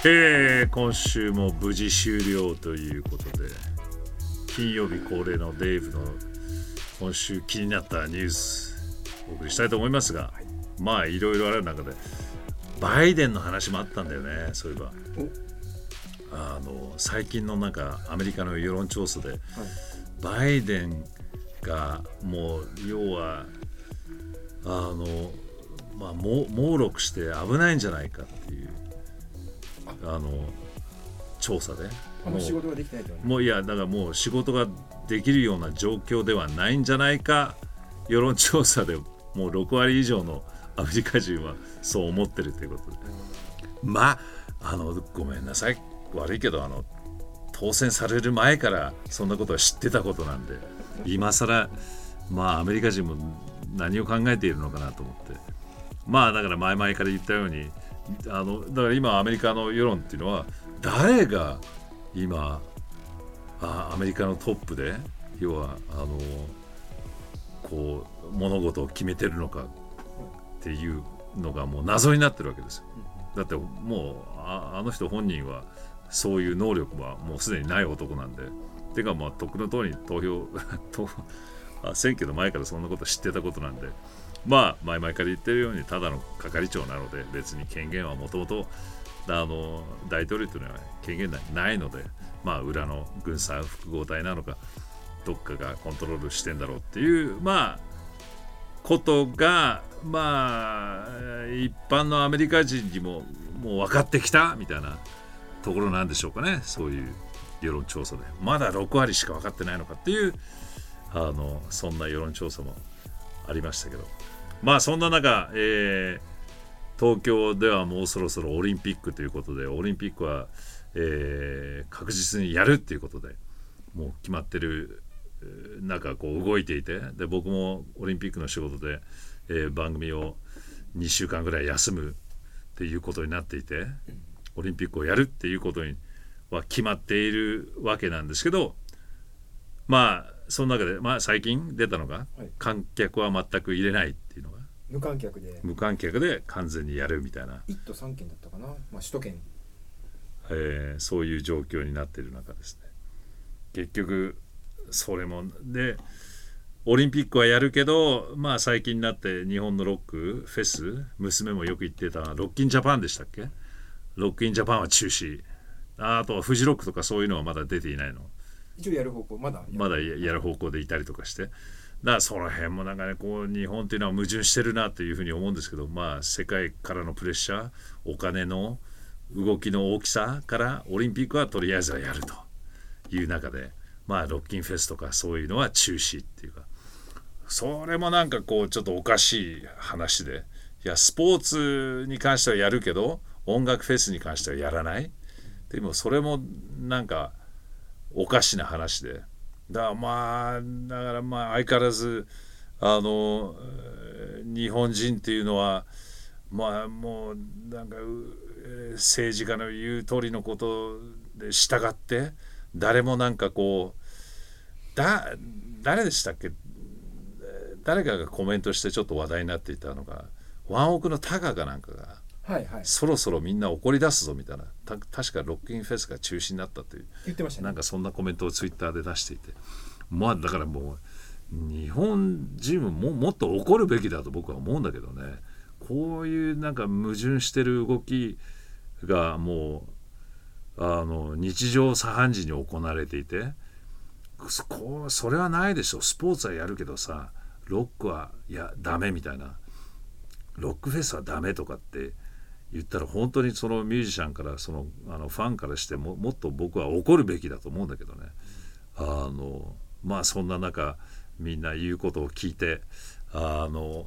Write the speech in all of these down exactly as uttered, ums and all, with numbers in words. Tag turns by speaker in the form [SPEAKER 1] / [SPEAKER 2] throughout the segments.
[SPEAKER 1] えー、今週も無事終了ということで、金曜日恒例のデイブの今週気になったニュースお送りしたいと思いますが、はい、まあいろいろある中でバイデンの話もあったんだよね。そういえばあの最近のなんかアメリカの世論調査で、はい、バイデンがもう要はあの、まあ、も猛録して危ないんじゃないかっていうあの調査で
[SPEAKER 2] あの仕事ができないと
[SPEAKER 1] もういやだからもう仕事ができるような状況ではないんじゃないか、世論調査でもうろくわり以上のアメリカ人はそう思ってるということで、まああのごめんなさい悪いけどあの当選される前からそんなことは知ってたことなんで、今更まあアメリカ人も何を考えているのかなと思って、まあだから前々から言ったようにあのだから今アメリカの世論っていうのは誰が今あアメリカのトップで要はあのこう物事を決めてるのかっていうのがもう謎になってるわけですよ。だってもう あ, あの人本人はそういう能力はもうすでにない男なんで、てかまあとっくの通りに投票選挙の前からそんなこと知ってたことなんで、まあ前々から言ってるようにただの係長なので別に権限はもともと大統領というのは権限ないので、まあ裏の軍産複合体なのかどっかがコントロールしてんだろうっていうまあことがまあ一般のアメリカ人にももう分かってきたみたいなところなんでしょうかね。そういう世論調査でまだろくわりしか分かってないのかっていうあのそんな世論調査もありましたけど、まあそんな中、えー、東京ではもうそろそろオリンピックということで、オリンピックは、えー、確実にやるっていうことでもう決まってる中こう動いていて、で僕もオリンピックの仕事で、えー、番組をにしゅうかんぐらい休むっていうことになっていて、オリンピックをやるっていうことには決まっているわけなんですけど、まあその中で、まあ、最近出たのが、はい、観客は全く入れないっていうのが
[SPEAKER 2] 無観客で
[SPEAKER 1] 無観客で完全にやるみたいな、
[SPEAKER 2] いっ都さん県だったかな、まあ、首都圏、
[SPEAKER 1] えー、そういう状況になっている中ですね、結局それもでオリンピックはやるけど、まあ最近になって日本のロックフェス、娘もよく言ってたロッキンジャパンでしたっけ、ロックインジャパンは中止、あとはフジロックとかそういうのはまだ出ていないの、
[SPEAKER 2] 一応やる方向まだ
[SPEAKER 1] まだやる方向でいたりとかして、だからその辺もなんかねこう日本っていうのは矛盾してるなというふうに思うんですけど、まあ世界からのプレッシャー、お金の動きの大きさからオリンピックはとりあえずはやるという中で、まあロッキンフェスとかそういうのは中止っていうか、それもなんかこうちょっとおかしい話で、いやスポーツに関してはやるけど音楽フェスに関してはやらない、でもそれもなんかおかしな話で、だからまあだからまあ相変わらずあの日本人っていうのはまあもうなんか政治家の言う通りのことで従って、誰もなんかこうだ誰でしたっけ、誰かがコメントしてちょっと話題になっていたのが、ワンオクのタカかなんかが、はいはい、そろそろみんな怒り出すぞみたいな、た確かロッキンフェスが中止になったという
[SPEAKER 2] 言ってましたね、
[SPEAKER 1] なんかそんなコメントをツイッターで出していて、まあだからもう日本人も も, もっと怒るべきだと僕は思うんだけどね、こういうなんか矛盾してる動きがもうあの日常茶飯事に行われていて、こうそれはないでしょ、スポーツはやるけどさロックはいやダメみたいな、ロックフェスはダメとかって言ったら本当にそのミュージシャンからそのあのファンからしてももっと僕は怒るべきだと思うんだけどね、あのまあそんな中みんな言うことを聞いてあの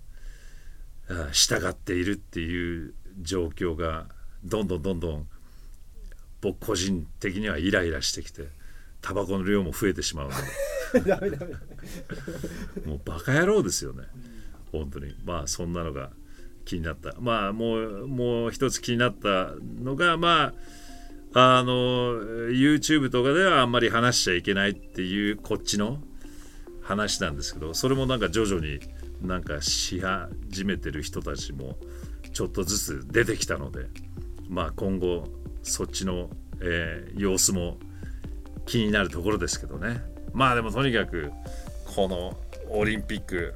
[SPEAKER 1] 従っているっていう状況がどんどんどんどん僕個人的にはイライラしてきて、タバコの量も増えてしまうので
[SPEAKER 2] ダメダメ
[SPEAKER 1] もうバカ野郎ですよね本当に。まあそんなのが気になった。まあもうもう一つ気になったのが、まああの YouTube とかではあんまり話しちゃいけないっていうこっちの話なんですけど、それもなんか徐々になんかし始めてる人たちもちょっとずつ出てきたので、 まあ今後そっちの、えー、様子も気になるところですけどね。まあでもとにかくこのオリンピック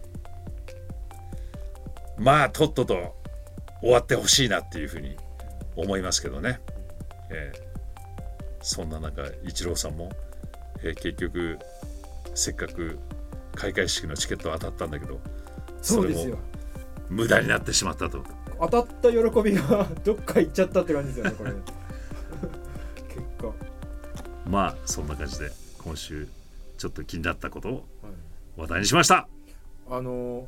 [SPEAKER 1] まあとっとと終わってほしいなっていうふうに思いますけどね、えー、そんな中イチローさんも、えー、結局せっかく開会式のチケット当たったんだけど
[SPEAKER 2] そうですよ、
[SPEAKER 1] 無駄になってしまったと。
[SPEAKER 2] 当たった喜びがどっか行っちゃったって感じですよねこれ結果
[SPEAKER 1] まあそんな感じで今週ちょっと気になったことを話題にしました、はい、
[SPEAKER 2] あの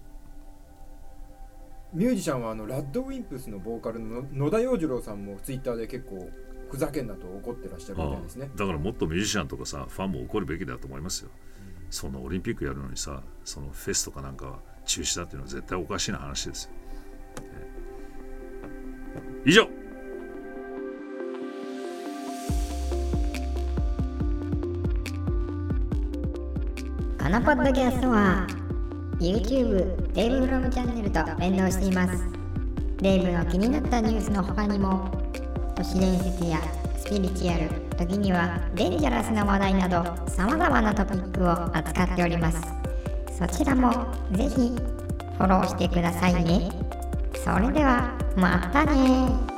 [SPEAKER 2] ミュージシャンはあのラッドウィンプスのボーカルの野田洋次郎さんもツイッターで結構ふざけんなと怒ってらっしゃるみたいですね。
[SPEAKER 1] ああだからもっとミュージシャンとかさファンも怒るべきだと思いますよ、うん、そんなオリンピックやるのにさそのフェスとかなんかは中止だっていうのは絶対おかしな話ですよ、以上。
[SPEAKER 3] このポッドキャストは YouTube デイブフロムチャンネルと連動しています。デイブの気になったニュースの他にも都市伝説やスピリチュアル、時にはデンジャラスな話題などさまざまなトピックを扱っております。そちらもぜひフォローしてくださいね。それではまたね。